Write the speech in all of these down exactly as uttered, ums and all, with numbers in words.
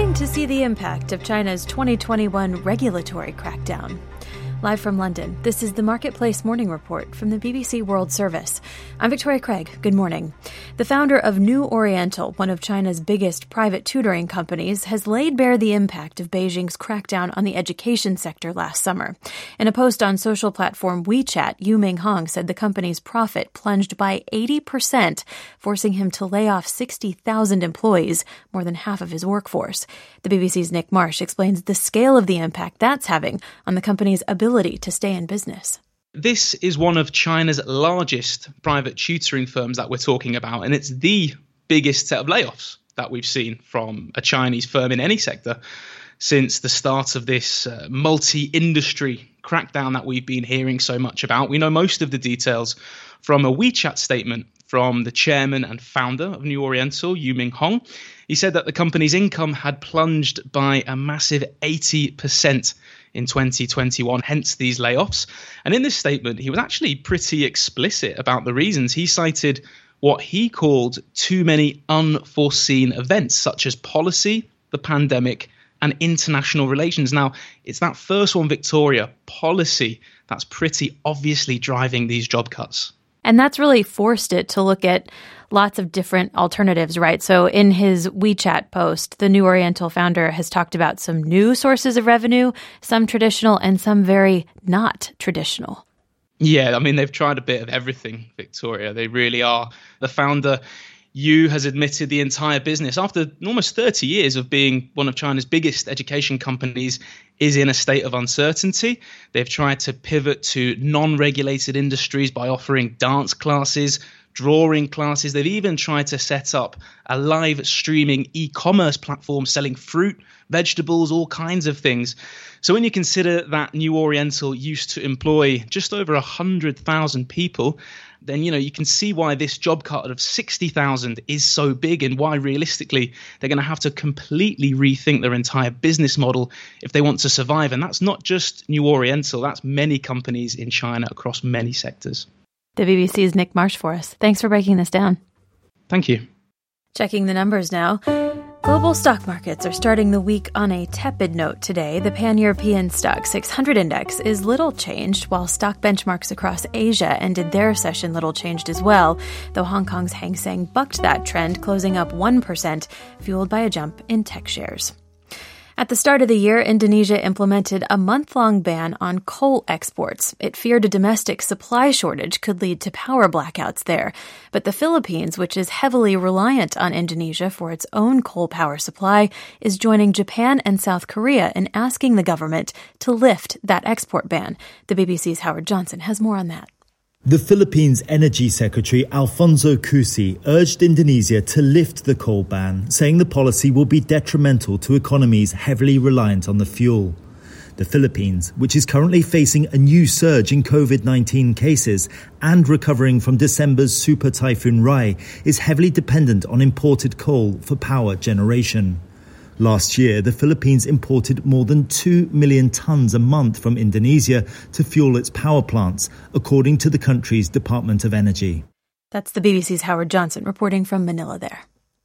beginning to see the impact of China's twenty twenty-one regulatory crackdown. Live from London, this is the Marketplace Morning Report from the B B C World Service. I'm Victoria Craig. Good morning. The founder of New Oriental, one of China's biggest private tutoring companies, has laid bare the impact of Beijing's crackdown on the education sector last summer. In a post on social platform WeChat, Yu Minghong said the company's profit plunged by eighty percent, forcing him to lay off sixty thousand employees, more than half of his workforce. The B B C's Nick Marsh explains the scale of the impact that's having on the company's ability to stay in business. This is one of China's largest private tutoring firms that we're talking about, and it's the biggest set of layoffs that we've seen from a Chinese firm in any sector since the start of this uh, multi-industry crackdown that we've been hearing so much about. We know most of the details from a WeChat statement from the chairman and founder of New Oriental, Yu Minghong. He said that the company's income had plunged by a massive eighty percent in twenty twenty-one, hence these layoffs. And in this statement, he was actually pretty explicit about the reasons. He cited what he called too many unforeseen events, such as policy, the pandemic, and international relations. Now, it's that first one, Victoria, policy, that's pretty obviously driving these job cuts. And that's really forced it to look at lots of different alternatives, right? So in his WeChat post, the New Oriental founder has talked about some new sources of revenue, some traditional and some very not traditional. Yeah, I mean, they've tried a bit of everything, Victoria. They really are. The founder, Yu, has admitted the entire business, after almost thirty years of being one of China's biggest education companies, is in a state of uncertainty. They've tried to pivot to non-regulated industries by offering dance classes, drawing classes. They've even tried to set up a live streaming e-commerce platform selling fruit, vegetables, all kinds of things. So when you consider that New Oriental used to employ just over one hundred thousand people, then, you know, you can see why this job cut of sixty thousand is so big and why realistically they're going to have to completely rethink their entire business model if they want to survive. And that's not just New Oriental, that's many companies in China across many sectors. The B B C's Nick Marsh for us. Thanks for breaking this down. Thank you. Checking the numbers now. Global stock markets are starting the week on a tepid note today. The Pan-European Stock six hundred index is little changed, while stock benchmarks across Asia ended their session little changed as well, though Hong Kong's Hang Seng bucked that trend, closing up one percent, fueled by a jump in tech shares. At the start of the year, Indonesia implemented a month-long ban on coal exports. It feared a domestic supply shortage could lead to power blackouts there. But the Philippines, which is heavily reliant on Indonesia for its own coal power supply, is joining Japan and South Korea in asking the government to lift that export ban. The B B C's Howard Johnson has more on that. The Philippines Energy Secretary Alfonso Cusi urged Indonesia to lift the coal ban, saying the policy will be detrimental to economies heavily reliant on the fuel. The Philippines, which is currently facing a new surge in covid nineteen cases and recovering from December's super typhoon Rai, is heavily dependent on imported coal for power generation. Last year, the Philippines imported more than two million tons a month from Indonesia to fuel its power plants, according to the country's Department of Energy. That's the B B C's Howard Johnson reporting from Manila there.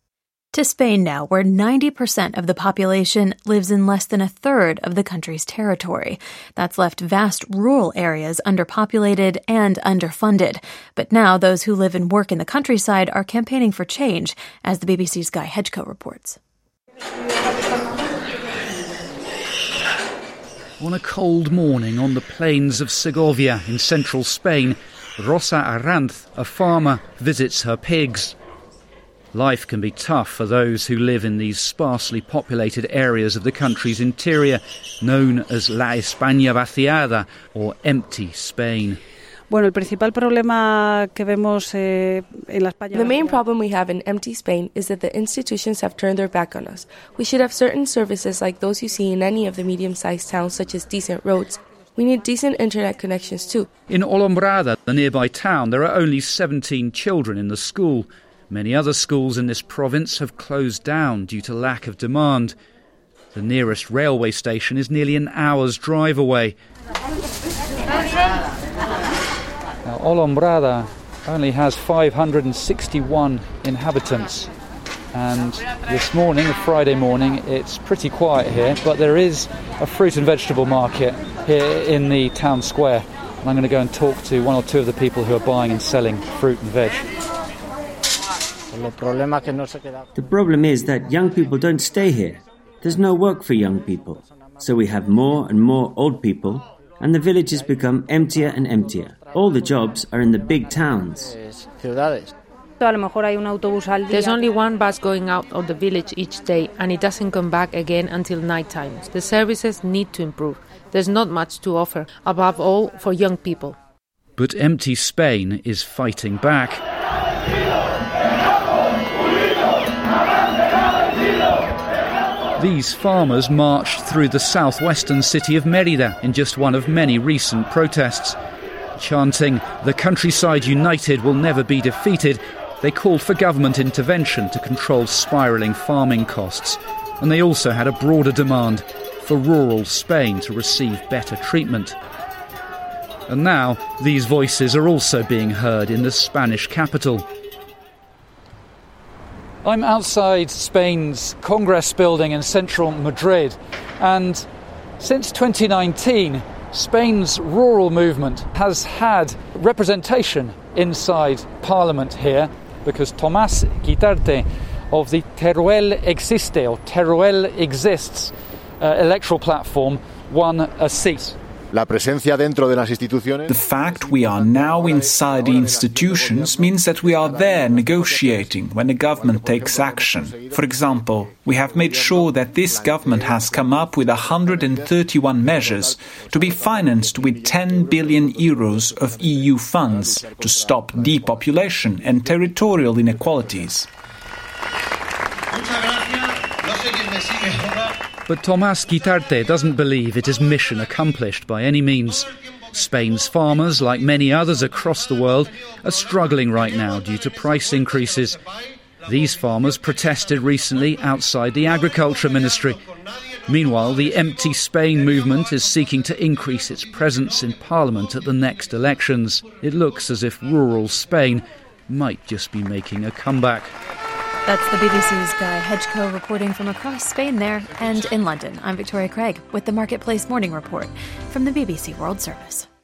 To Spain now, where ninety percent of the population lives in less than a third of the country's territory. That's left vast rural areas underpopulated and underfunded. But now those who live and work in the countryside are campaigning for change, as the B B C's Guy Hedgecoe reports. On a cold morning on the plains of Segovia in central Spain, Rosa Aranz, a farmer, visits her pigs. Life can be tough for those who live in these sparsely populated areas of the country's interior, known as La España Vaciada, or Empty Spain. Bueno, el principal problema que vemos eh, en la España. The main problem we have in Empty Spain is that the institutions have turned their back on us. We should have certain services like those you see in any of the medium-sized towns, such as decent roads. We need decent internet connections too. In Olombrada, the nearby town, there are only seventeen children in the school. Many other schools in this province have closed down due to lack of demand. The nearest railway station is nearly an hour's drive away. Olombrada only has five hundred sixty-one inhabitants. And this morning, a Friday morning, it's pretty quiet here, but there is a fruit and vegetable market here in the town square. And I'm going to go and talk to one or two of the people who are buying and selling fruit and veg. The problem is that young people don't stay here. There's no work for young people. So we have more and more old people, and the villages become emptier and emptier. All the jobs are in the big towns. There's only one bus going out of the village each day, and it doesn't come back again until night time. The services need to improve. There's not much to offer, above all for young people. But empty Spain is fighting back. These farmers marched through the southwestern city of Mérida in just one of many recent protests. Chanting, "The countryside united will never be defeated," they called for government intervention to control spiralling farming costs. And they also had a broader demand for rural Spain to receive better treatment. And now these voices are also being heard in the Spanish capital. I'm outside Spain's Congress building in central Madrid, and since twenty nineteen, Spain's rural movement has had representation inside Parliament here, because Tomás Guitarte of the Teruel Existe, or Teruel Exists uh, electoral platform, won a seat. The fact we are now inside the institutions means that we are there negotiating when the government takes action. For example, we have made sure that this government has come up with one hundred thirty-one measures to be financed with ten billion euros of E U funds to stop depopulation and territorial inequalities. But Tomás Guitarte doesn't believe it is mission accomplished by any means. Spain's farmers, like many others across the world, are struggling right now due to price increases. These farmers protested recently outside the Agriculture Ministry. Meanwhile, the Empty Spain movement is seeking to increase its presence in Parliament at the next elections. It looks as if rural Spain might just be making a comeback. That's the B B C's Guy Hedgecoe reporting from across Spain there. And in London, I'm Victoria Craig with the Marketplace Morning Report from the B B C World Service.